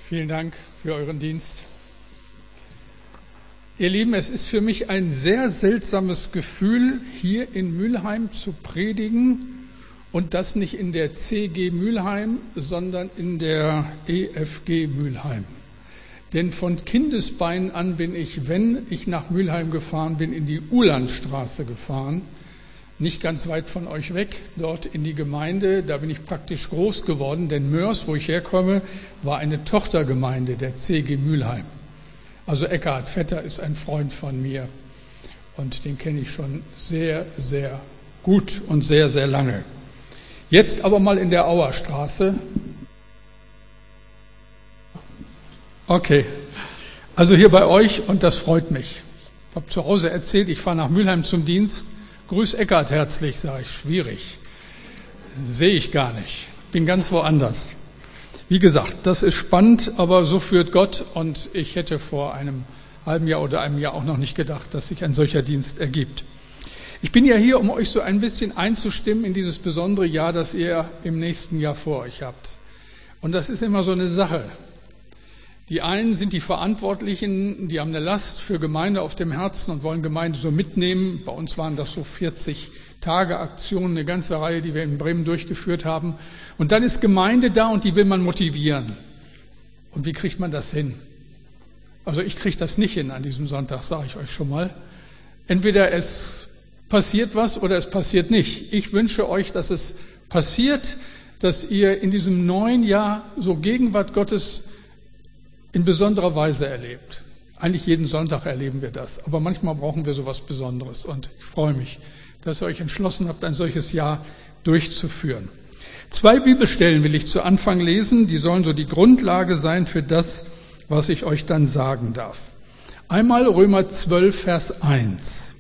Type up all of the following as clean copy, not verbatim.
Vielen Dank für euren Dienst. Ihr Lieben, es ist für mich ein sehr seltsames Gefühl, hier in Mülheim zu predigen und das nicht in der CG Mülheim, sondern in der EFG Mülheim. Denn von Kindesbeinen an bin ich, wenn ich nach Mülheim gefahren bin, in die Uhlandstraße gefahren. Nicht ganz weit von euch weg, dort in die Gemeinde. Da bin ich praktisch groß geworden, denn Mörs, wo ich herkomme, war eine Tochtergemeinde der CG Mülheim. Also Eckhard Vetter ist ein Freund von mir und den kenne ich schon sehr, sehr gut und sehr, sehr lange. Jetzt aber mal in der Auerstraße. Okay, also hier bei euch und das freut mich. Ich habe zu Hause erzählt, ich fahre nach Mülheim zum Dienst. Grüß Eckhard herzlich, sage ich. Schwierig. Sehe ich gar nicht. Bin ganz woanders. Wie gesagt, das ist spannend, aber so führt Gott und ich hätte vor einem halben Jahr oder einem Jahr auch noch nicht gedacht, dass sich ein solcher Dienst ergibt. Ich bin ja hier, um euch so ein bisschen einzustimmen in dieses besondere Jahr, das ihr im nächsten Jahr vor euch habt. Und das ist immer so eine Sache. Die einen sind die Verantwortlichen, die haben eine Last für Gemeinde auf dem Herzen und wollen Gemeinde so mitnehmen. Bei uns waren das so 40-Tage-Aktionen, eine ganze Reihe, die wir in Bremen durchgeführt haben. Und dann ist Gemeinde da und die will man motivieren. Und wie kriegt man das hin? Also ich kriege das nicht hin an diesem Sonntag, sage ich euch schon mal. Entweder es passiert was oder es passiert nicht. Ich wünsche euch, dass es passiert, dass ihr in diesem neuen Jahr so Gegenwart Gottes in besonderer Weise erlebt. Eigentlich jeden Sonntag erleben wir das, aber manchmal brauchen wir sowas Besonderes und ich freue mich, dass ihr euch entschlossen habt, ein solches Jahr durchzuführen. 2 Bibelstellen will ich zu Anfang lesen, die sollen so die Grundlage sein für das, was ich euch dann sagen darf. Einmal Römer 12, Vers 1.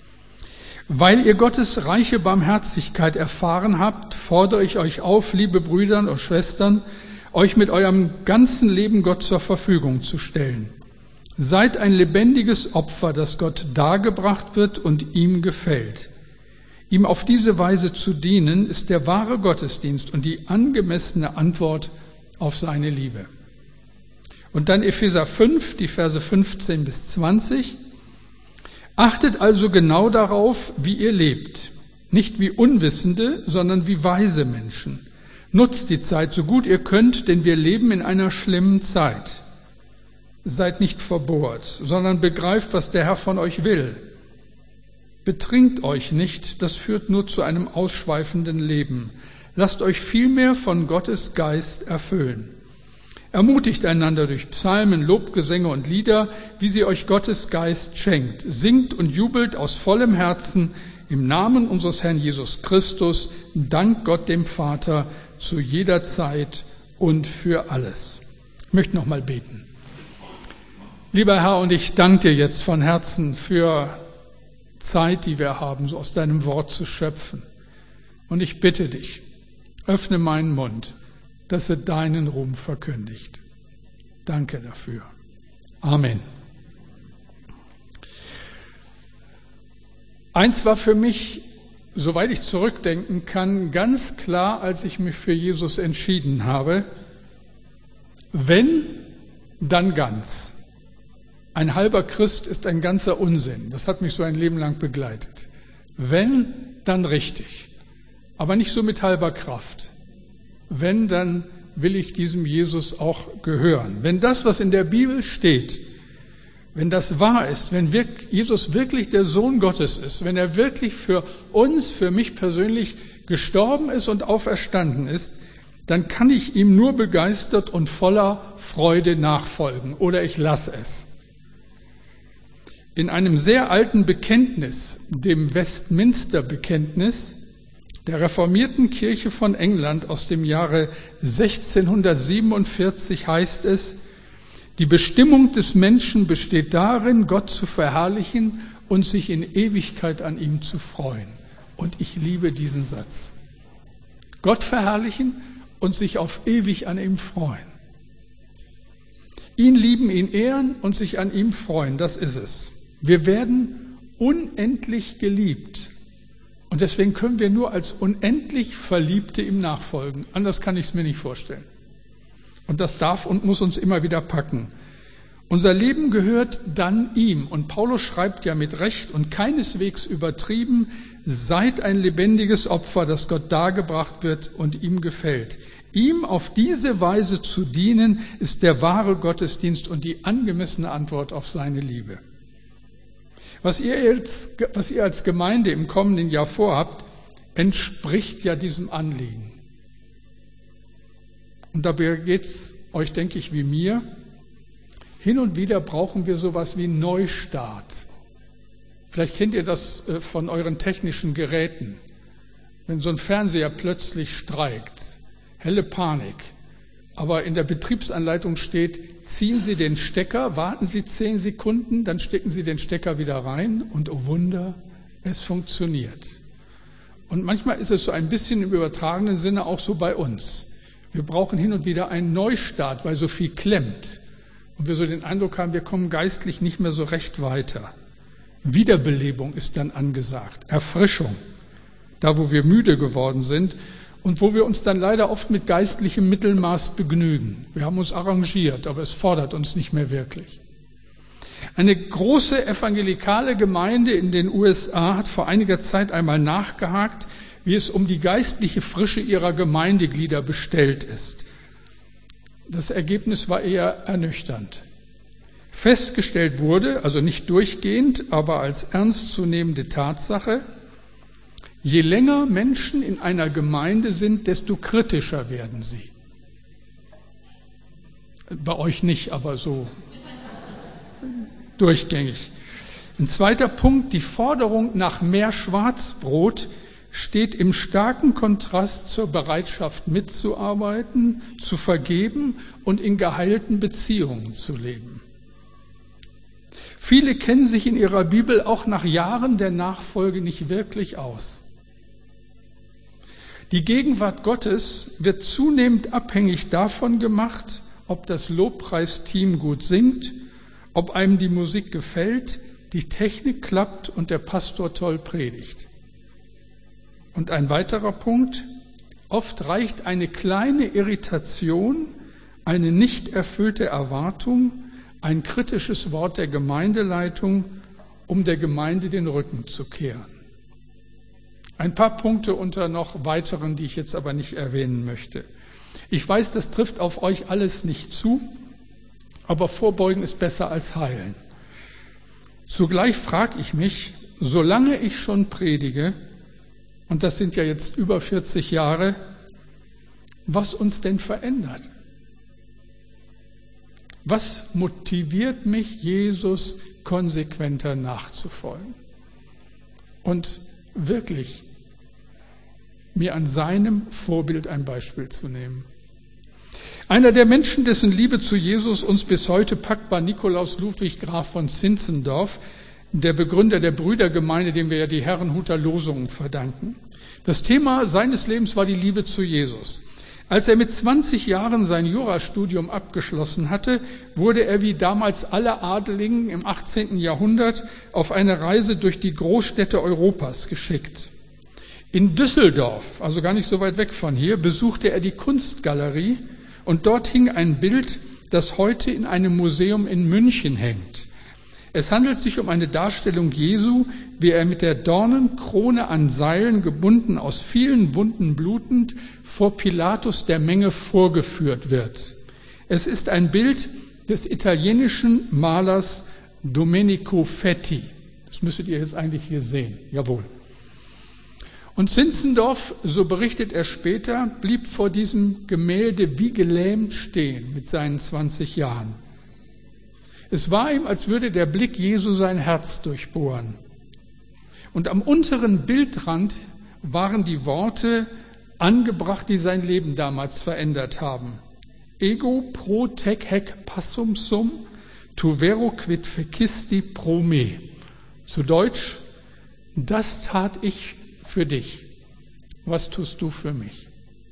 Weil ihr Gottes reiche Barmherzigkeit erfahren habt, fordere ich euch auf, liebe Brüder und Schwestern, euch mit eurem ganzen Leben Gott zur Verfügung zu stellen. Seid ein lebendiges Opfer, das Gott dargebracht wird und ihm gefällt. Ihm auf diese Weise zu dienen, ist der wahre Gottesdienst und die angemessene Antwort auf seine Liebe. Und dann Epheser 5, die Verse 15 bis 20. Achtet also genau darauf, wie ihr lebt. Nicht wie Unwissende, sondern wie weise Menschen. Nutzt die Zeit so gut ihr könnt, denn wir leben in einer schlimmen Zeit. Seid nicht verbohrt, sondern begreift, was der Herr von euch will. Betrinkt euch nicht, das führt nur zu einem ausschweifenden Leben. Lasst euch vielmehr von Gottes Geist erfüllen. Ermutigt einander durch Psalmen, Lobgesänge und Lieder, wie sie euch Gottes Geist schenkt. Singt und jubelt aus vollem Herzen im Namen unseres Herrn Jesus Christus, dank Gott dem Vater, zu jeder Zeit und für alles. Ich möchte noch mal beten. Lieber Herr, und ich danke dir jetzt von Herzen für Zeit, die wir haben, so aus deinem Wort zu schöpfen. Und ich bitte dich, öffne meinen Mund, dass er deinen Ruhm verkündigt. Danke dafür. Amen. Eins war für mich, soweit ich zurückdenken kann, ganz klar, als ich mich für Jesus entschieden habe: Wenn, dann ganz. Ein halber Christ ist ein ganzer Unsinn. Das hat mich so ein Leben lang begleitet. Wenn, dann richtig. Aber nicht so mit halber Kraft. Wenn, dann will ich diesem Jesus auch gehören. Wenn das, was in der Bibel steht, wenn das wahr ist, wenn Jesus wirklich der Sohn Gottes ist, wenn er wirklich für uns, für mich persönlich gestorben ist und auferstanden ist, dann kann ich ihm nur begeistert und voller Freude nachfolgen oder ich lasse es. In einem sehr alten Bekenntnis, dem Westminster-Bekenntnis der reformierten Kirche von England aus dem Jahre 1647 heißt es: Die Bestimmung des Menschen besteht darin, Gott zu verherrlichen und sich in Ewigkeit an ihm zu freuen. Und ich liebe diesen Satz. Gott verherrlichen und sich auf ewig an ihm freuen. Ihn lieben, ihn ehren und sich an ihm freuen, das ist es. Wir werden unendlich geliebt. Und deswegen können wir nur als unendlich Verliebte ihm nachfolgen. Anders kann ich es mir nicht vorstellen. Und das darf und muss uns immer wieder packen. Unser Leben gehört dann ihm. Und Paulus schreibt ja mit Recht und keineswegs übertrieben, seid ein lebendiges Opfer, das Gott dargebracht wird und ihm gefällt. Ihm auf diese Weise zu dienen, ist der wahre Gottesdienst und die angemessene Antwort auf seine Liebe. Was ihr als Gemeinde im kommenden Jahr vorhabt, entspricht ja diesem Anliegen. Und dabei geht's euch, denke ich, wie mir. Hin und wieder brauchen wir sowas wie Neustart. Vielleicht kennt ihr das von euren technischen Geräten. Wenn so ein Fernseher plötzlich streikt, helle Panik. Aber in der Betriebsanleitung steht, ziehen Sie den Stecker, warten Sie 10 Sekunden, dann stecken Sie den Stecker wieder rein und oh Wunder, es funktioniert. Und manchmal ist es so ein bisschen im übertragenen Sinne auch so bei uns. Wir brauchen hin und wieder einen Neustart, weil so viel klemmt. Und wir so den Eindruck haben, wir kommen geistlich nicht mehr so recht weiter. Wiederbelebung ist dann angesagt, Erfrischung, da wo wir müde geworden sind und wo wir uns dann leider oft mit geistlichem Mittelmaß begnügen. Wir haben uns arrangiert, aber es fordert uns nicht mehr wirklich. Eine große evangelikale Gemeinde in den USA hat vor einiger Zeit einmal nachgehakt, wie es um die geistliche Frische ihrer Gemeindeglieder bestellt ist. Das Ergebnis war eher ernüchternd. Festgestellt wurde, also nicht durchgehend, aber als ernstzunehmende Tatsache, je länger Menschen in einer Gemeinde sind, desto kritischer werden sie. Bei euch nicht, aber so durchgängig. Ein zweiter Punkt, die Forderung nach mehr Schwarzbrot steht im starken Kontrast zur Bereitschaft mitzuarbeiten, zu vergeben und in geheilten Beziehungen zu leben. Viele kennen sich in ihrer Bibel auch nach Jahren der Nachfolge nicht wirklich aus. Die Gegenwart Gottes wird zunehmend abhängig davon gemacht, ob das Lobpreisteam gut singt, ob einem die Musik gefällt, die Technik klappt und der Pastor toll predigt. Und ein weiterer Punkt, oft reicht eine kleine Irritation, eine nicht erfüllte Erwartung, ein kritisches Wort der Gemeindeleitung, um der Gemeinde den Rücken zu kehren. Ein paar Punkte unter noch weiteren, die ich jetzt aber nicht erwähnen möchte. Ich weiß, das trifft auf euch alles nicht zu, aber Vorbeugen ist besser als heilen. Zugleich frage ich mich, solange ich schon predige, und das sind ja jetzt über 40 Jahre, was uns denn verändert? Was motiviert mich, Jesus konsequenter nachzufolgen? Und wirklich mir an seinem Vorbild ein Beispiel zu nehmen. Einer der Menschen, dessen Liebe zu Jesus uns bis heute packt, war Nikolaus Ludwig Graf von Zinzendorf, der Begründer der Brüdergemeinde, dem wir ja die Herrenhuter Losungen verdanken. Das Thema seines Lebens war die Liebe zu Jesus. Als er mit 20 Jahren sein Jurastudium abgeschlossen hatte, wurde er wie damals alle Adeligen im 18. Jahrhundert auf eine Reise durch die Großstädte Europas geschickt. In Düsseldorf, also gar nicht so weit weg von hier, besuchte er die Kunstgalerie und dort hing ein Bild, das heute in einem Museum in München hängt. Es handelt sich um eine Darstellung Jesu, wie er mit der Dornenkrone an Seilen gebunden, aus vielen Wunden blutend, vor Pilatus der Menge vorgeführt wird. Es ist ein Bild des italienischen Malers Domenico Fetti. Das müsstet ihr jetzt eigentlich hier sehen. Jawohl. Und Zinzendorf, so berichtet er später, blieb vor diesem Gemälde wie gelähmt stehen mit seinen 20 Jahren. Es war ihm, als würde der Blick Jesu sein Herz durchbohren. Und am unteren Bildrand waren die Worte angebracht, die sein Leben damals verändert haben. Ego pro tec haec passum sum, tu vero quid fecisti pro me. Zu Deutsch, das tat ich für dich. Was tust du für mich?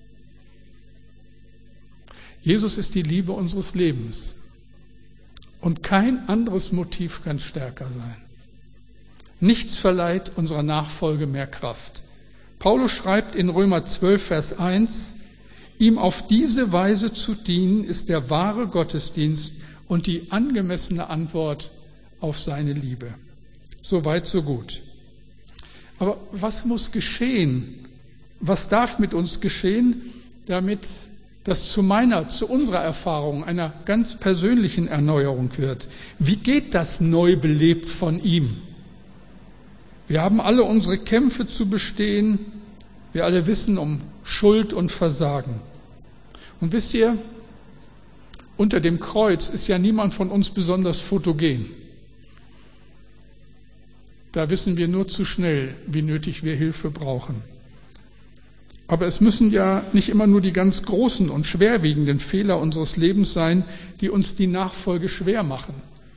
Jesus ist die Liebe unseres Lebens. Und kein anderes Motiv kann stärker sein. Nichts verleiht unserer Nachfolge mehr Kraft. Paulus schreibt in Römer 12, Vers 1, Ihm auf diese Weise zu dienen, ist der wahre Gottesdienst und die angemessene Antwort auf seine Liebe. So weit, so gut. Aber was muss geschehen? Was darf mit uns geschehen, damit das zu unserer Erfahrung, einer ganz persönlichen Erneuerung wird? Wie geht das neu belebt von ihm? Wir haben alle unsere Kämpfe zu bestehen. Wir alle wissen um Schuld und Versagen. Und wisst ihr, unter dem Kreuz ist ja niemand von uns besonders fotogen. Da wissen wir nur zu schnell, wie nötig wir Hilfe brauchen. Aber es müssen ja nicht immer nur die ganz großen und schwerwiegenden Fehler unseres Lebens sein, die uns die Nachfolge schwer machen.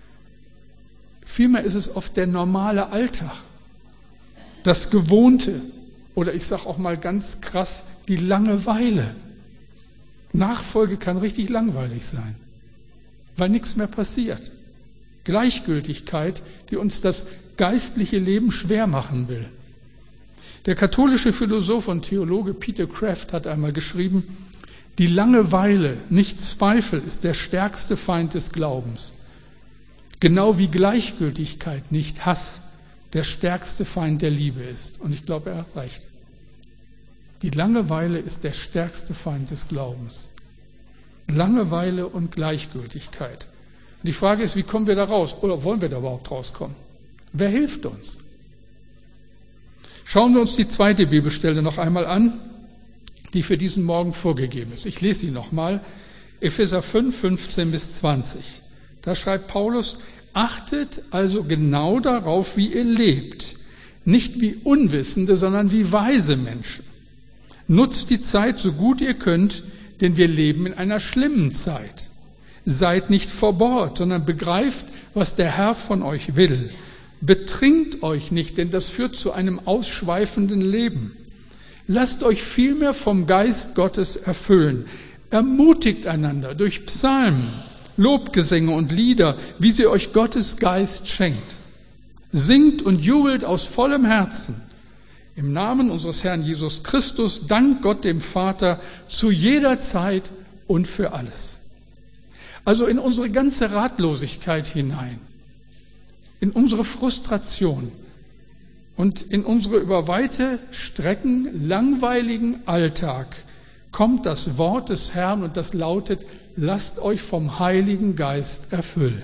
Vielmehr ist es oft der normale Alltag, das Gewohnte oder ich sage auch mal ganz krass, die Langeweile. Nachfolge kann richtig langweilig sein, weil nichts mehr passiert. Gleichgültigkeit, die uns das geistliche Leben schwer machen will. Der katholische Philosoph und Theologe Peter Kraft hat einmal geschrieben, die Langeweile, nicht Zweifel, ist der stärkste Feind des Glaubens. Genau wie Gleichgültigkeit, nicht Hass, der stärkste Feind der Liebe ist. Und ich glaube, er hat recht. Die Langeweile ist der stärkste Feind des Glaubens. Langeweile und Gleichgültigkeit. Und die Frage ist, wie kommen wir da raus? Oder wollen wir da überhaupt rauskommen? Wer hilft uns? Schauen wir uns die zweite Bibelstelle noch einmal an, die für diesen Morgen vorgegeben ist. Ich lese sie nochmal. Epheser 5, 15 bis 20. Da schreibt Paulus, achtet also genau darauf, wie ihr lebt. Nicht wie Unwissende, sondern wie weise Menschen. Nutzt die Zeit so gut ihr könnt, denn wir leben in einer schlimmen Zeit. Seid nicht verbohrt, sondern begreift, was der Herr von euch will. Betrinkt euch nicht, denn das führt zu einem ausschweifenden Leben. Lasst euch vielmehr vom Geist Gottes erfüllen. Ermutigt einander durch Psalmen, Lobgesänge und Lieder, wie sie euch Gottes Geist schenkt. Singt und jubelt aus vollem Herzen. Im Namen unseres Herrn Jesus Christus, dank Gott dem Vater, zu jeder Zeit und für alles. Also in unsere ganze Ratlosigkeit hinein, in unsere Frustration und in unsere über weite Strecken langweiligen Alltag kommt das Wort des Herrn und das lautet, lasst euch vom Heiligen Geist erfüllen.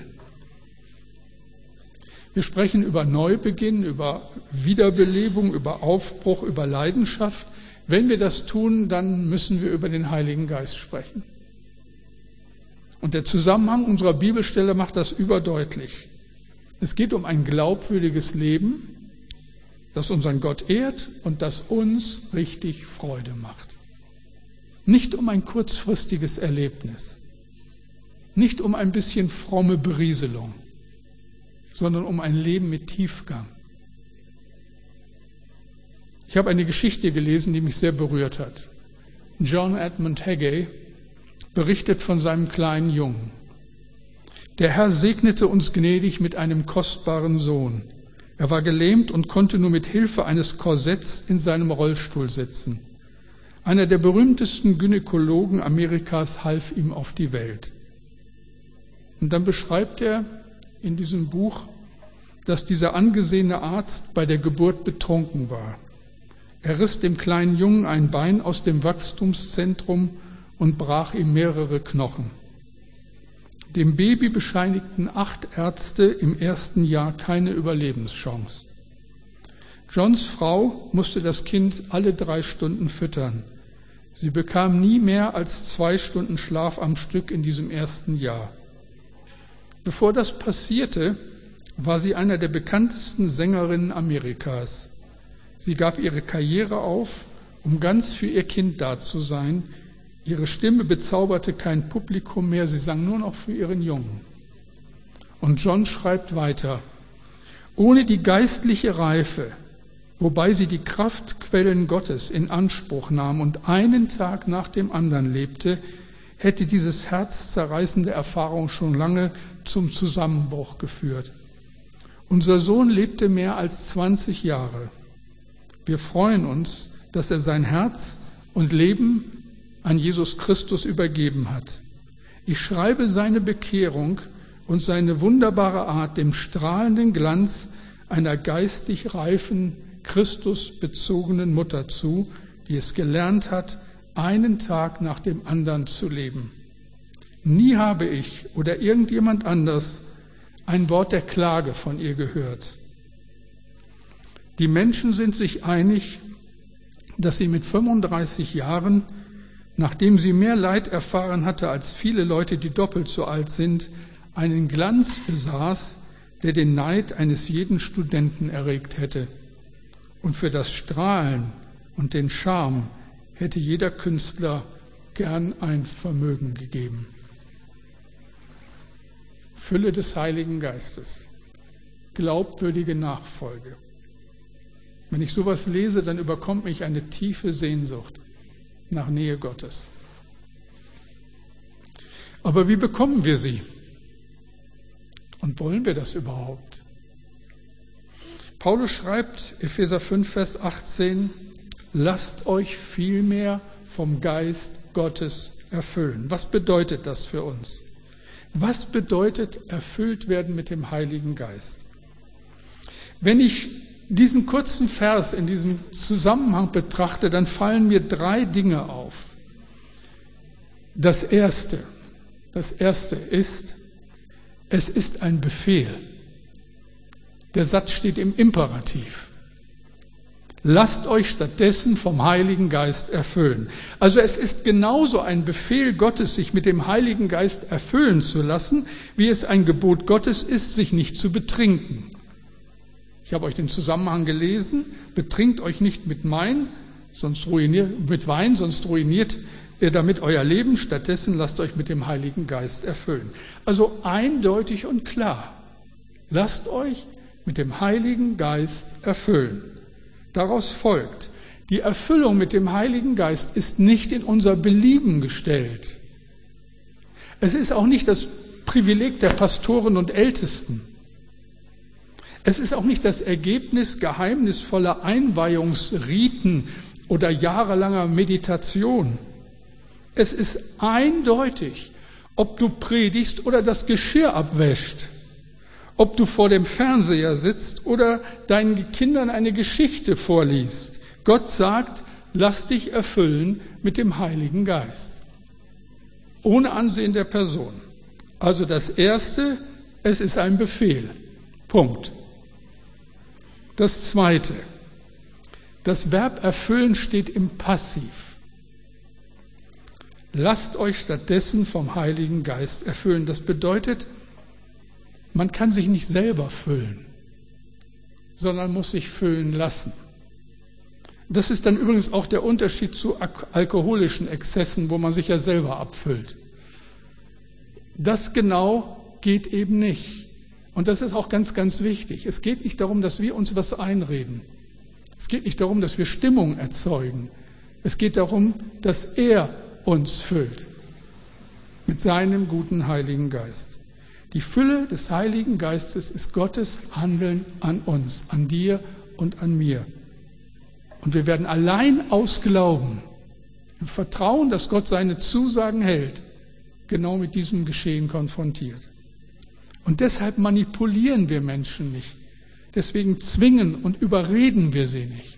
Wir sprechen über Neubeginn, über Wiederbelebung, über Aufbruch, über Leidenschaft. Wenn wir das tun, dann müssen wir über den Heiligen Geist sprechen. Und der Zusammenhang unserer Bibelstelle macht das überdeutlich. Es geht um ein glaubwürdiges Leben, das unseren Gott ehrt und das uns richtig Freude macht. Nicht um ein kurzfristiges Erlebnis, nicht um ein bisschen fromme Berieselung, sondern um ein Leben mit Tiefgang. Ich habe eine Geschichte gelesen, die mich sehr berührt hat. John Edmund Hagee berichtet von seinem kleinen Jungen. Der Herr segnete uns gnädig mit einem kostbaren Sohn. Er war gelähmt und konnte nur mit Hilfe eines Korsetts in seinem Rollstuhl sitzen. Einer der berühmtesten Gynäkologen Amerikas half ihm auf die Welt. Und dann beschreibt er in diesem Buch, dass dieser angesehene Arzt bei der Geburt betrunken war. Er riss dem kleinen Jungen ein Bein aus dem Wachstumszentrum und brach ihm mehrere Knochen. Dem Baby bescheinigten 8 Ärzte im ersten Jahr keine Überlebenschance. Johns Frau musste das Kind alle 3 Stunden füttern. Sie bekam nie mehr als 2 Stunden Schlaf am Stück in diesem ersten Jahr. Bevor das passierte, war sie einer der bekanntesten Sängerinnen Amerikas. Sie gab ihre Karriere auf, um ganz für ihr Kind da zu sein. Ihre Stimme bezauberte kein Publikum mehr, sie sang nur noch für ihren Jungen. Und John schreibt weiter, ohne die geistliche Reife, wobei sie die Kraftquellen Gottes in Anspruch nahm und einen Tag nach dem anderen lebte, hätte dieses herzzerreißende Erfahrung schon lange zum Zusammenbruch geführt. Unser Sohn lebte mehr als 20 Jahre. Wir freuen uns, dass er sein Herz und Leben an Jesus Christus übergeben hat. Ich schreibe seine Bekehrung und seine wunderbare Art dem strahlenden Glanz einer geistig reifen, Christusbezogenen Mutter zu, die es gelernt hat, einen Tag nach dem anderen zu leben. Nie habe ich oder irgendjemand anders ein Wort der Klage von ihr gehört. Die Menschen sind sich einig, dass sie mit 35 Jahren, nachdem sie mehr Leid erfahren hatte als viele Leute, die doppelt so alt sind, einen Glanz besaß, der den Neid eines jeden Studenten erregt hätte. Und für das Strahlen und den Charme hätte jeder Künstler gern ein Vermögen gegeben. Fülle des Heiligen Geistes, glaubwürdige Nachfolge. Wenn ich sowas lese, dann überkommt mich eine tiefe Sehnsucht nach Nähe Gottes. Aber wie bekommen wir sie? Und wollen wir das überhaupt? Paulus schreibt, Epheser 5, Vers 18, lasst euch vielmehr vom Geist Gottes erfüllen. Was bedeutet das für uns? Was bedeutet erfüllt werden mit dem Heiligen Geist? Wenn ich diesen kurzen Vers in diesem Zusammenhang betrachte, dann fallen mir 3 Dinge auf. Das erste ist, es ist ein Befehl. Der Satz steht im Imperativ. Lasst euch stattdessen vom Heiligen Geist erfüllen. Also es ist genauso ein Befehl Gottes, sich mit dem Heiligen Geist erfüllen zu lassen, wie es ein Gebot Gottes ist, sich nicht zu betrinken. Ich habe euch den Zusammenhang gelesen, betrinkt euch nicht mit Wein, sonst ruiniert ihr damit euer Leben, stattdessen lasst euch mit dem Heiligen Geist erfüllen. Also eindeutig und klar, lasst euch mit dem Heiligen Geist erfüllen. Daraus folgt, die Erfüllung mit dem Heiligen Geist ist nicht in unser Belieben gestellt. Es ist auch nicht das Privileg der Pastoren und Ältesten. Es ist auch nicht das Ergebnis geheimnisvoller Einweihungsriten oder jahrelanger Meditation. Es ist eindeutig, ob du predigst oder das Geschirr abwäscht, ob du vor dem Fernseher sitzt oder deinen Kindern eine Geschichte vorliest. Gott sagt, lass dich erfüllen mit dem Heiligen Geist. Ohne Ansehen der Person. Also das Erste, es ist ein Befehl. Punkt. Das Zweite, das Verb erfüllen steht im Passiv. Lasst euch stattdessen vom Heiligen Geist erfüllen. Das bedeutet, man kann sich nicht selber füllen, sondern muss sich füllen lassen. Das ist dann übrigens auch der Unterschied zu alkoholischen Exzessen, wo man sich ja selber abfüllt. Das genau geht eben nicht. Und das ist auch ganz, ganz wichtig. Es geht nicht darum, dass wir uns was einreden. Es geht nicht darum, dass wir Stimmung erzeugen. Es geht darum, dass er uns füllt mit seinem guten Heiligen Geist. Die Fülle des Heiligen Geistes ist Gottes Handeln an uns, an dir und an mir. Und wir werden allein aus Glauben, im Vertrauen, dass Gott seine Zusagen hält, genau mit diesem Geschehen konfrontiert. Und deshalb manipulieren wir Menschen nicht. Deswegen zwingen und überreden wir sie nicht.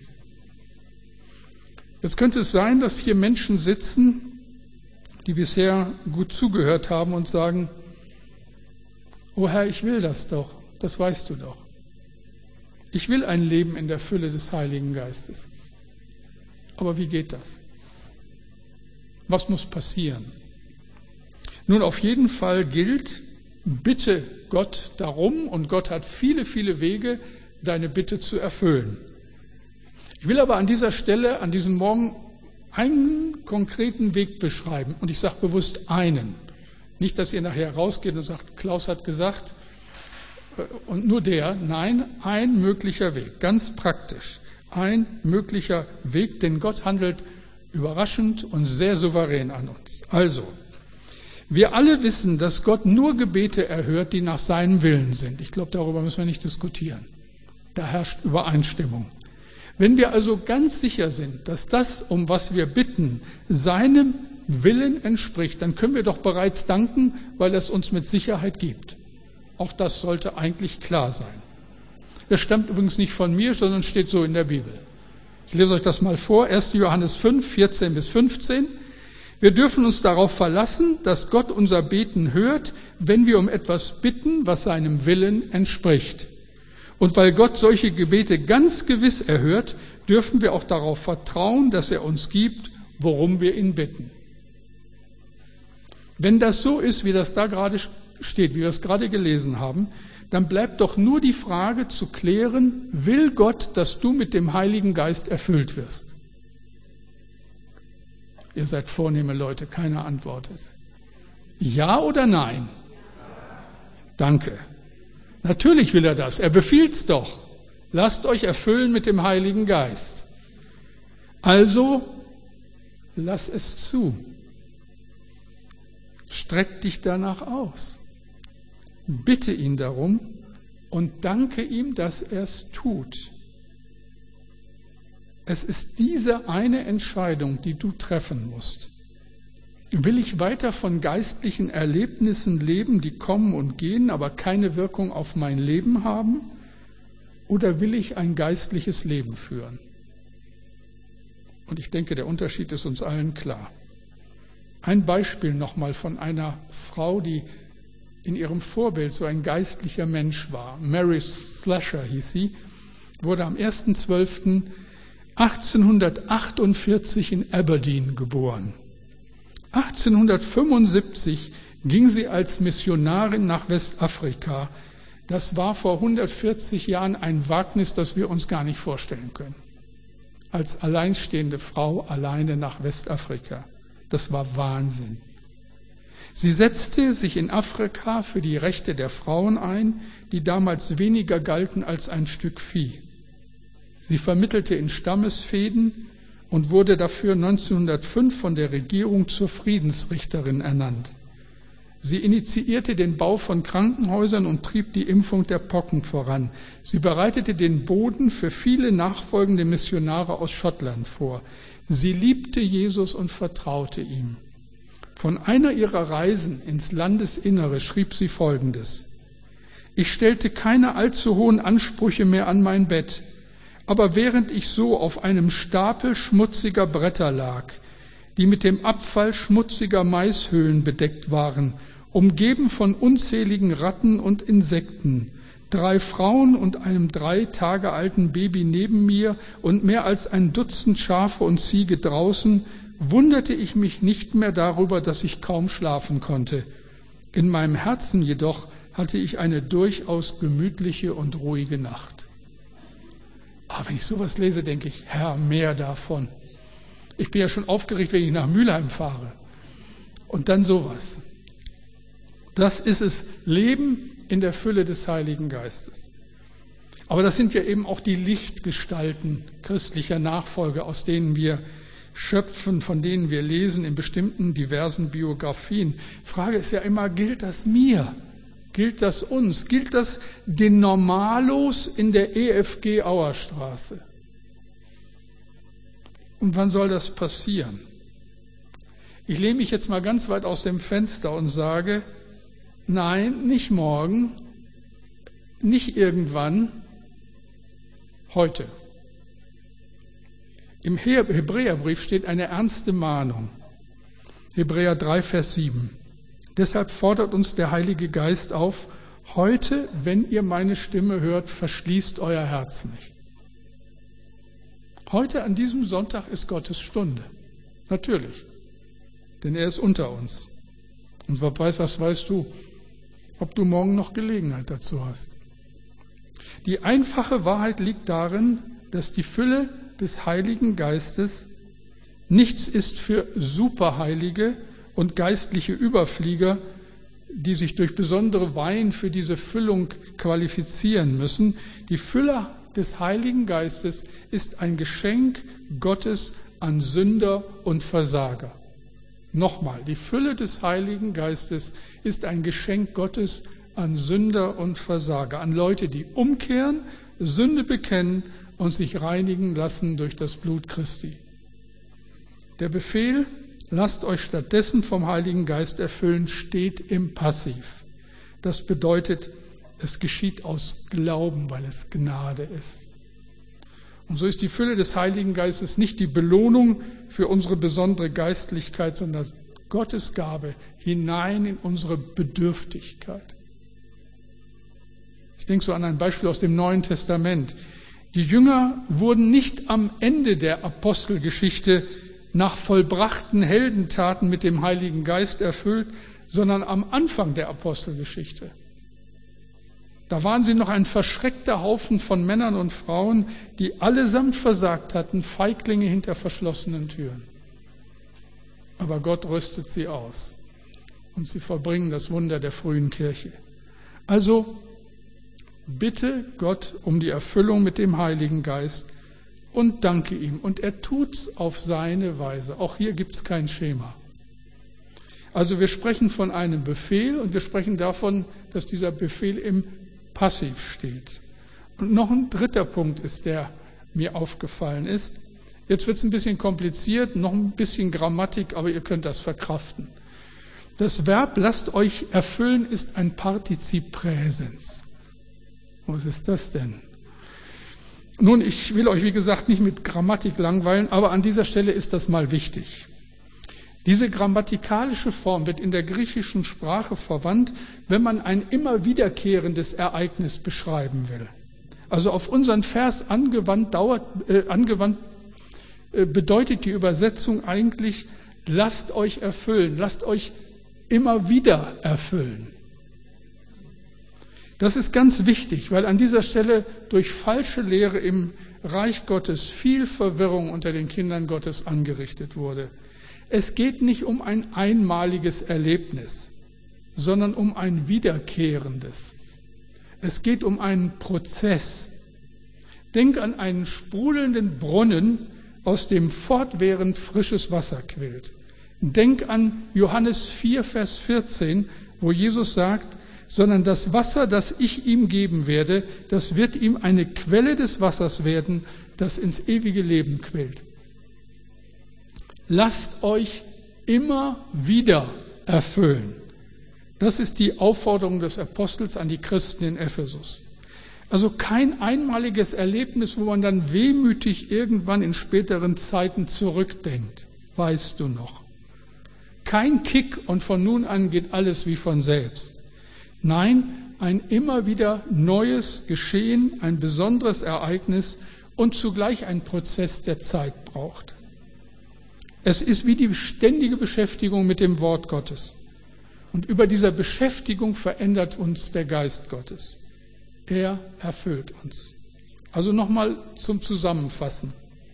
Jetzt könnte es sein, dass hier Menschen sitzen, die bisher gut zugehört haben und sagen, oh Herr, ich will das doch, das weißt du doch. Ich will ein Leben in der Fülle des Heiligen Geistes. Aber wie geht das? Was muss passieren? Nun, auf jeden Fall gilt, bitte Gott darum, und Gott hat viele, viele Wege, deine Bitte zu erfüllen. Ich will aber an dieser Stelle, an diesem Morgen, einen konkreten Weg beschreiben. Und ich sage bewusst einen. Nicht, dass ihr nachher rausgeht und sagt, Klaus hat gesagt, und nur der. Nein, ein möglicher Weg, ganz praktisch. Ein möglicher Weg, denn Gott handelt überraschend und sehr souverän an uns. Also, wir alle wissen, dass Gott nur Gebete erhört, die nach seinem Willen sind. Ich glaube, darüber müssen wir nicht diskutieren. Da herrscht Übereinstimmung. Wenn wir also ganz sicher sind, dass das, um was wir bitten, seinem Willen entspricht, dann können wir doch bereits danken, weil es uns mit Sicherheit gibt. Auch das sollte eigentlich klar sein. Das stammt übrigens nicht von mir, sondern steht so in der Bibel. Ich lese euch das mal vor, 1. Johannes 5, 14 bis 15. Wir dürfen uns darauf verlassen, dass Gott unser Beten hört, wenn wir um etwas bitten, was seinem Willen entspricht. Und weil Gott solche Gebete ganz gewiss erhört, dürfen wir auch darauf vertrauen, dass er uns gibt, worum wir ihn bitten. Wenn das so ist, wie das da gerade steht, wie wir es gerade gelesen haben, dann bleibt doch nur die Frage zu klären, will Gott, dass du mit dem Heiligen Geist erfüllt wirst? Ihr seid vornehme Leute, keiner antwortet. Ja oder nein? Danke. Natürlich will er das, er befiehlt doch. Lasst euch erfüllen mit dem Heiligen Geist. Also, lass es zu. Streck dich danach aus. Bitte ihn darum und danke ihm, dass er es tut. Es ist diese eine Entscheidung, die du treffen musst. Will ich weiter von geistlichen Erlebnissen leben, die kommen und gehen, aber keine Wirkung auf mein Leben haben? Oder will ich ein geistliches Leben führen? Und ich denke, der Unterschied ist uns allen klar. Ein Beispiel nochmal von einer Frau, die in ihrem Vorbild so ein geistlicher Mensch war. Mary Slasher hieß sie, wurde am 1.12.1848 in Aberdeen geboren. 1875 ging sie als Missionarin nach Westafrika. Das war vor 140 Jahren ein Wagnis, das wir uns gar nicht vorstellen können. Als alleinstehende Frau alleine nach Westafrika. Das war Wahnsinn. Sie setzte sich in Afrika für die Rechte der Frauen ein, die damals weniger galten als ein Stück Vieh. Sie vermittelte in Stammesfehden und wurde dafür 1905 von der Regierung zur Friedensrichterin ernannt. Sie initiierte den Bau von Krankenhäusern und trieb die Impfung der Pocken voran. Sie bereitete den Boden für viele nachfolgende Missionare aus Schottland vor. Sie liebte Jesus und vertraute ihm. Von einer ihrer Reisen ins Landesinnere schrieb sie Folgendes: Ich stellte keine allzu hohen Ansprüche mehr an mein Bett, aber während ich so auf einem Stapel schmutziger Bretter lag, die mit dem Abfall schmutziger Maishöhlen bedeckt waren, umgeben von unzähligen Ratten und Insekten, 3 Frauen und einem 3 Tage alten Baby neben mir und mehr als ein Dutzend Schafe und Ziege draußen, wunderte ich mich nicht mehr darüber, dass ich kaum schlafen konnte. In meinem Herzen jedoch hatte ich eine durchaus gemütliche und ruhige Nacht. Aber wenn ich sowas lese, denke ich, Herr, mehr davon. Ich bin ja schon aufgeregt, wenn ich nach Mülheim fahre. Und dann sowas. Das ist es, Leben in der Fülle des Heiligen Geistes. Aber das sind ja eben auch die Lichtgestalten christlicher Nachfolge, aus denen wir schöpfen, von denen wir lesen in bestimmten diversen Biografien. Frage ist ja immer, gilt das mir? Gilt das uns? Gilt das den Normalos in der EFG Auerstraße? Und wann soll das passieren? Ich lehne mich jetzt mal ganz weit aus dem Fenster und sage, nein, nicht morgen, nicht irgendwann, heute. Im Hebräerbrief steht eine ernste Mahnung. Hebräer 3, Vers 7. Deshalb fordert uns der Heilige Geist auf, heute, wenn ihr meine Stimme hört, verschließt euer Herz nicht. Heute an diesem Sonntag ist Gottes Stunde. Natürlich. Denn er ist unter uns. Und was weißt du, ob du morgen noch Gelegenheit dazu hast. Die einfache Wahrheit liegt darin, dass die Fülle des Heiligen Geistes nichts ist für Superheilige und geistliche Überflieger, die sich durch besondere Weihen für diese Füllung qualifizieren müssen. Die Fülle des Heiligen Geistes ist ein Geschenk Gottes an Sünder und Versager. Nochmal, die Fülle des Heiligen Geistes ist ein Geschenk Gottes an Sünder und Versager, an Leute, die umkehren, Sünde bekennen und sich reinigen lassen durch das Blut Christi. Der Befehl, lasst euch stattdessen vom Heiligen Geist erfüllen, steht im Passiv. Das bedeutet, es geschieht aus Glauben, weil es Gnade ist. Und so ist die Fülle des Heiligen Geistes nicht die Belohnung für unsere besondere Geistlichkeit, sondern Gottes Gabe hinein in unsere Bedürftigkeit. Ich denke so an ein Beispiel aus dem Neuen Testament. Die Jünger wurden nicht am Ende der Apostelgeschichte nach vollbrachten Heldentaten mit dem Heiligen Geist erfüllt, sondern am Anfang der Apostelgeschichte. Da waren sie noch ein verschreckter Haufen von Männern und Frauen, die allesamt versagt hatten, Feiglinge hinter verschlossenen Türen. Aber Gott rüstet sie aus und sie vollbringen das Wunder der frühen Kirche. Also bitte Gott um die Erfüllung mit dem Heiligen Geist und danke ihm. Und er tut's auf seine Weise. Auch hier gibt's kein Schema. Also wir sprechen von einem Befehl und wir sprechen davon, dass dieser Befehl im Passiv steht. Und noch ein dritter Punkt ist, der mir aufgefallen ist. Jetzt wird es ein bisschen kompliziert, noch ein bisschen Grammatik, aber ihr könnt das verkraften. Das Verb lasst euch erfüllen ist ein Partizip Präsens. Was ist das denn? Nun, ich will euch wie gesagt nicht mit Grammatik langweilen, aber an dieser Stelle ist das mal wichtig. Diese grammatikalische Form wird in der griechischen Sprache verwandt, wenn man ein immer wiederkehrendes Ereignis beschreiben will. Also auf unseren Vers angewandt bedeutet die Übersetzung eigentlich, lasst euch erfüllen, lasst euch immer wieder erfüllen. Das ist ganz wichtig, weil an dieser Stelle durch falsche Lehre im Reich Gottes viel Verwirrung unter den Kindern Gottes angerichtet wurde. Es geht nicht um ein einmaliges Erlebnis, sondern um ein wiederkehrendes. Es geht um einen Prozess. Denk an einen sprudelnden Brunnen, aus dem fortwährend frisches Wasser quillt. Denk an Johannes 4, Vers 14, wo Jesus sagt, sondern das Wasser, das ich ihm geben werde, das wird ihm eine Quelle des Wassers werden, das ins ewige Leben quillt. Lasst euch immer wieder erfüllen. Das ist die Aufforderung des Apostels an die Christen in Ephesus. Also kein einmaliges Erlebnis, wo man dann wehmütig irgendwann in späteren Zeiten zurückdenkt. Weißt du noch? Kein Kick und von nun an geht alles wie von selbst. Nein, ein immer wieder neues Geschehen, ein besonderes Ereignis und zugleich ein Prozess, der Zeit braucht. Es ist wie die ständige Beschäftigung mit dem Wort Gottes. Und über dieser Beschäftigung verändert uns der Geist Gottes. Er erfüllt uns. Also nochmal zum Zusammenfassen.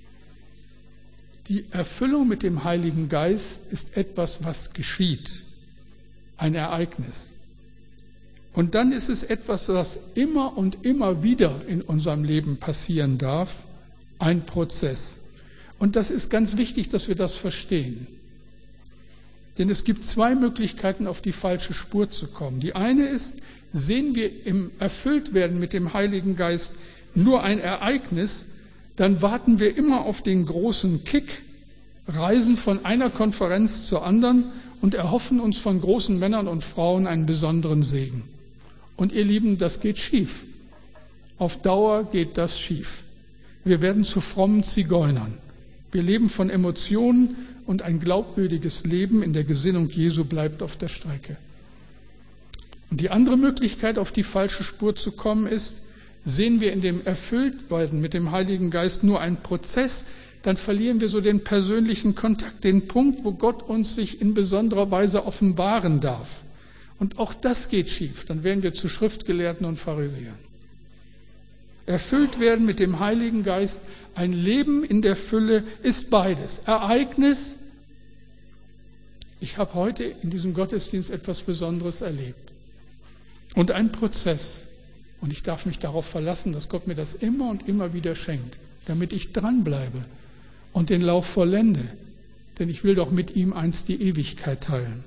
Die Erfüllung mit dem Heiligen Geist ist etwas, was geschieht. Ein Ereignis. Und dann ist es etwas, was immer und immer wieder in unserem Leben passieren darf. Ein Prozess. Und das ist ganz wichtig, dass wir das verstehen. Denn es gibt zwei Möglichkeiten, auf die falsche Spur zu kommen. Die eine ist, sehen wir im Erfülltwerden mit dem Heiligen Geist nur ein Ereignis, dann warten wir immer auf den großen Kick, reisen von einer Konferenz zur anderen und erhoffen uns von großen Männern und Frauen einen besonderen Segen. Und ihr Lieben, das geht schief. Auf Dauer geht das schief. Wir werden zu frommen Zigeunern. Wir leben von Emotionen und ein glaubwürdiges Leben in der Gesinnung Jesu bleibt auf der Strecke. Und die andere Möglichkeit, auf die falsche Spur zu kommen, ist, sehen wir in dem Erfülltwerden mit dem Heiligen Geist nur einen Prozess, dann verlieren wir so den persönlichen Kontakt, den Punkt, wo Gott uns sich in besonderer Weise offenbaren darf. Und auch das geht schief, dann werden wir zu Schriftgelehrten und Pharisäern. Erfüllt werden mit dem Heiligen Geist, ein Leben in der Fülle ist beides. Ereignis, ich habe heute in diesem Gottesdienst etwas Besonderes erlebt. Und ein Prozess. Und ich darf mich darauf verlassen, dass Gott mir das immer und immer wieder schenkt, damit ich dranbleibe und den Lauf vollende. Denn ich will doch mit ihm einst die Ewigkeit teilen.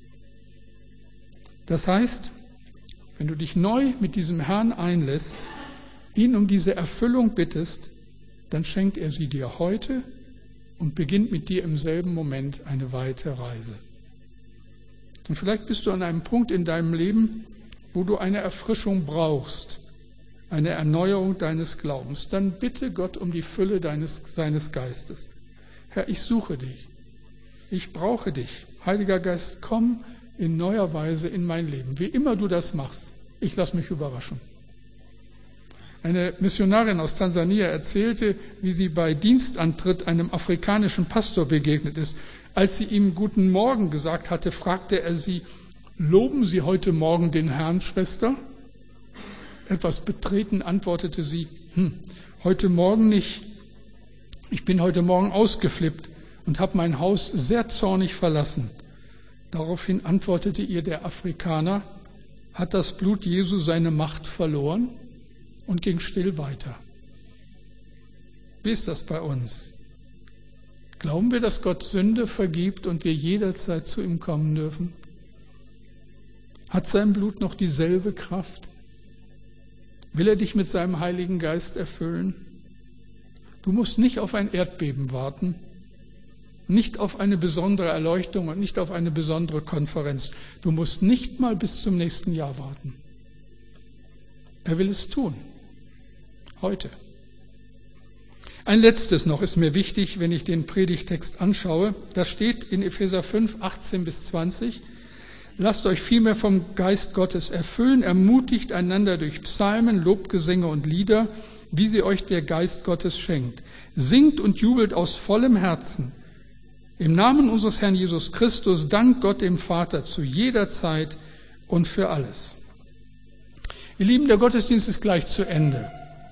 Das heißt, wenn du dich neu mit diesem Herrn einlässt, ihn um diese Erfüllung bittest, dann schenkt er sie dir heute und beginnt mit dir im selben Moment eine weite Reise. Und vielleicht bist du an einem Punkt in deinem Leben, wo du eine Erfrischung brauchst, eine Erneuerung deines Glaubens. Dann bitte Gott um die Fülle seines Geistes. Herr, ich suche dich. Ich brauche dich. Heiliger Geist, komm in neuer Weise in mein Leben. Wie immer du das machst, ich lasse mich überraschen. Eine Missionarin aus Tansania erzählte, wie sie bei Dienstantritt einem afrikanischen Pastor begegnet ist. Als sie ihm Guten Morgen gesagt hatte, fragte er sie, loben Sie heute Morgen den Herrn, Schwester? Etwas betreten antwortete sie, heute Morgen nicht. Ich bin heute Morgen ausgeflippt und habe mein Haus sehr zornig verlassen. Daraufhin antwortete ihr der Afrikaner, hat das Blut Jesu seine Macht verloren? Und ging still weiter. Wie ist das bei uns? Glauben wir, dass Gott Sünde vergibt und wir jederzeit zu ihm kommen dürfen? Hat sein Blut noch dieselbe Kraft? Will er dich mit seinem Heiligen Geist erfüllen? Du musst nicht auf ein Erdbeben warten, nicht auf eine besondere Erleuchtung und nicht auf eine besondere Konferenz. Du musst nicht mal bis zum nächsten Jahr warten. Er will es tun. Heute. Ein letztes noch ist mir wichtig, wenn ich den Predigtext anschaue. Da steht in Epheser 5, 18 bis 20, lasst euch vielmehr vom Geist Gottes erfüllen, ermutigt einander durch Psalmen, Lobgesänge und Lieder, wie sie euch der Geist Gottes schenkt. Singt und jubelt aus vollem Herzen. Im Namen unseres Herrn Jesus Christus dankt Gott dem Vater zu jeder Zeit und für alles. Ihr Lieben, der Gottesdienst ist gleich zu Ende.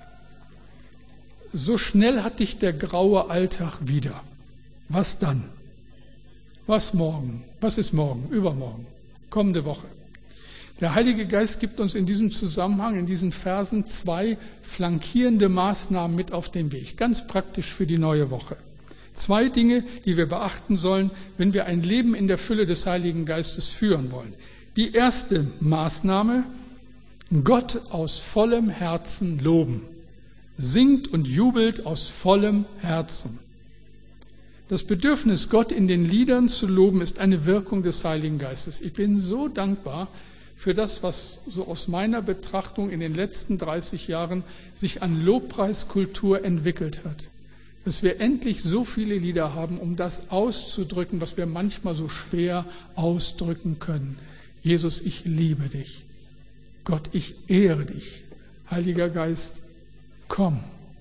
So schnell hat dich der graue Alltag wieder. Was dann? Was morgen? Was ist morgen? Übermorgen? Kommende Woche? Der Heilige Geist gibt uns in diesem Zusammenhang, in diesen Versen 2 flankierende Maßnahmen mit auf den Weg. Ganz praktisch für die neue Woche. 2 Dinge, die wir beachten sollen, wenn wir ein Leben in der Fülle des Heiligen Geistes führen wollen. Die erste Maßnahme, Gott aus vollem Herzen loben. Singt und jubelt aus vollem Herzen. Das Bedürfnis, Gott in den Liedern zu loben, ist eine Wirkung des Heiligen Geistes. Ich bin so dankbar für das, was so aus meiner Betrachtung in den letzten 30 Jahren sich an Lobpreiskultur entwickelt hat. Dass wir endlich so viele Lieder haben, um das auszudrücken, was wir manchmal so schwer ausdrücken können. Jesus, ich liebe dich. Gott, ich ehre dich. Heiliger Geist, komm.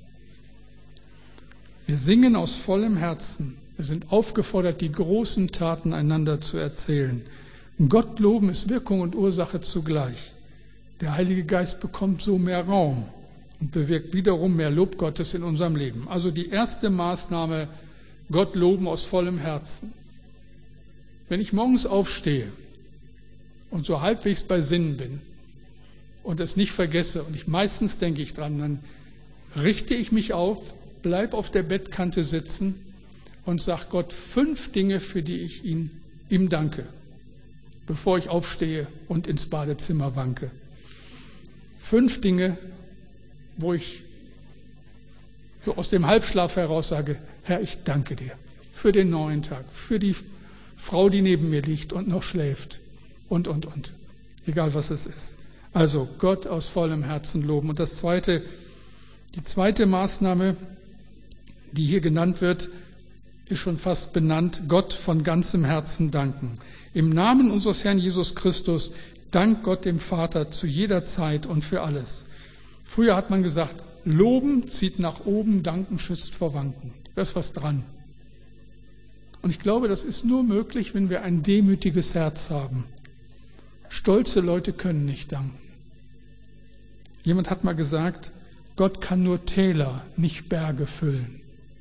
Wir singen aus vollem Herzen. Wir sind aufgefordert, die großen Taten einander zu erzählen. Gott loben ist Wirkung und Ursache zugleich. Der Heilige Geist bekommt so mehr Raum und bewirkt wiederum mehr Lob Gottes in unserem Leben. Also die erste Maßnahme, Gott loben aus vollem Herzen. Wenn ich morgens aufstehe und so halbwegs bei Sinnen bin und es nicht vergesse, und meistens denke ich dran, dann richte ich mich auf, bleib auf der Bettkante sitzen und sage Gott 5 Dinge, für die ich ihm danke, bevor ich aufstehe und ins Badezimmer wanke. 5 Dinge, wo ich so aus dem Halbschlaf heraus sage, Herr, ich danke dir für den neuen Tag, für die Frau, die neben mir liegt und noch schläft und. Egal was es ist. Also Gott aus vollem Herzen loben. Und die zweite Maßnahme, die hier genannt wird, ist schon fast benannt, Gott von ganzem Herzen danken. Im Namen unseres Herrn Jesus Christus dankt Gott dem Vater zu jeder Zeit und für alles. Früher hat man gesagt, loben zieht nach oben, danken schützt vor Wanken. Da ist was dran. Und ich glaube, das ist nur möglich, wenn wir ein demütiges Herz haben. Stolze Leute können nicht danken. Jemand hat mal gesagt, Gott kann nur Täler, nicht Berge füllen.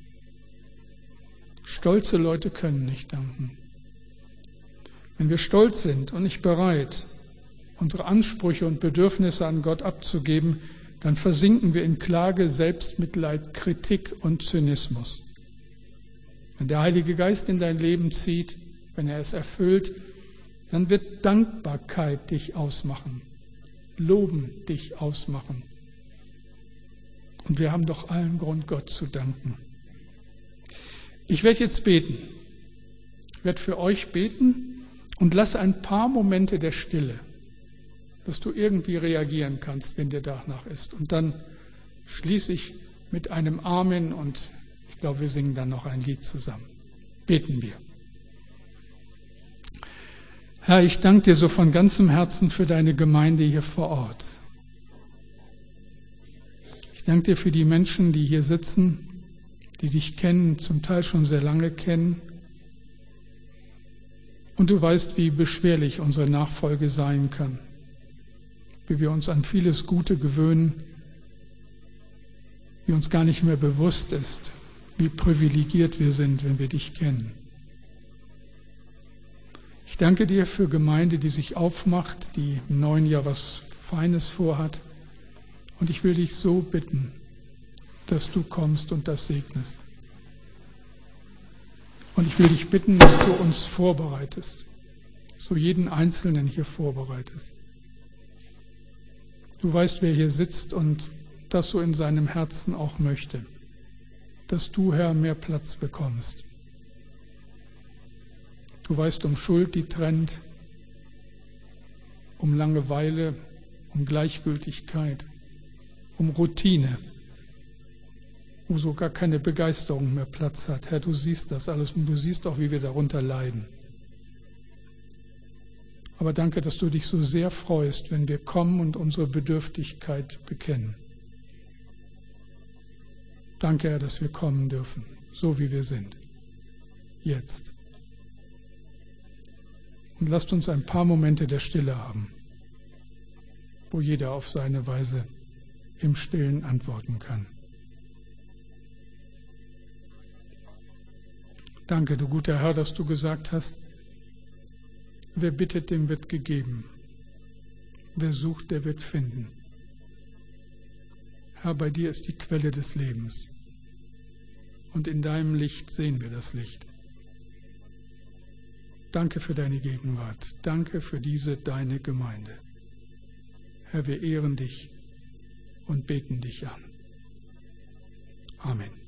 Stolze Leute können nicht danken. Wenn wir stolz sind und nicht bereit, unsere Ansprüche und Bedürfnisse an Gott abzugeben, dann versinken wir in Klage, Selbstmitleid, Kritik und Zynismus. Wenn der Heilige Geist in dein Leben zieht, wenn er es erfüllt, dann wird Dankbarkeit dich ausmachen, Loben dich ausmachen. Und wir haben doch allen Grund, Gott zu danken. Ich werde jetzt beten. Ich werde für euch beten und lasse ein paar Momente der Stille, dass du irgendwie reagieren kannst, wenn dir danach ist. Und dann schließe ich mit einem Amen und ich glaube, wir singen dann noch ein Lied zusammen. Beten wir. Herr, ich danke dir so von ganzem Herzen für deine Gemeinde hier vor Ort. Ich danke dir für die Menschen, die hier sitzen, die dich kennen, zum Teil schon sehr lange kennen. Und du weißt, wie beschwerlich unsere Nachfolge sein kann, wie wir uns an vieles Gute gewöhnen, wie uns gar nicht mehr bewusst ist, wie privilegiert wir sind, wenn wir dich kennen. Ich danke dir für Gemeinde, die sich aufmacht, die im neuen Jahr was Feines vorhat. Und ich will dich so bitten, dass du kommst und das segnest. Und ich will dich bitten, dass du uns vorbereitest, so jeden Einzelnen hier vorbereitest. Du weißt, wer hier sitzt und das so in seinem Herzen auch möchte, dass du, Herr, mehr Platz bekommst. Du weißt um Schuld, die trennt, um Langeweile, um Gleichgültigkeit, um Routine, wo so gar keine Begeisterung mehr Platz hat. Herr, du siehst das alles und du siehst auch, wie wir darunter leiden. Aber danke, dass du dich so sehr freust, wenn wir kommen und unsere Bedürftigkeit bekennen. Danke, Herr, dass wir kommen dürfen, so wie wir sind. Jetzt. Und lasst uns ein paar Momente der Stille haben, wo jeder auf seine Weise im Stillen antworten kann. Danke, du guter Herr, dass du gesagt hast, wer bittet, dem wird gegeben. Wer sucht, der wird finden. Herr, bei dir ist die Quelle des Lebens. Und in deinem Licht sehen wir das Licht. Danke für deine Gegenwart. Danke für diese deine Gemeinde. Herr, wir ehren dich und beten dich an. Amen.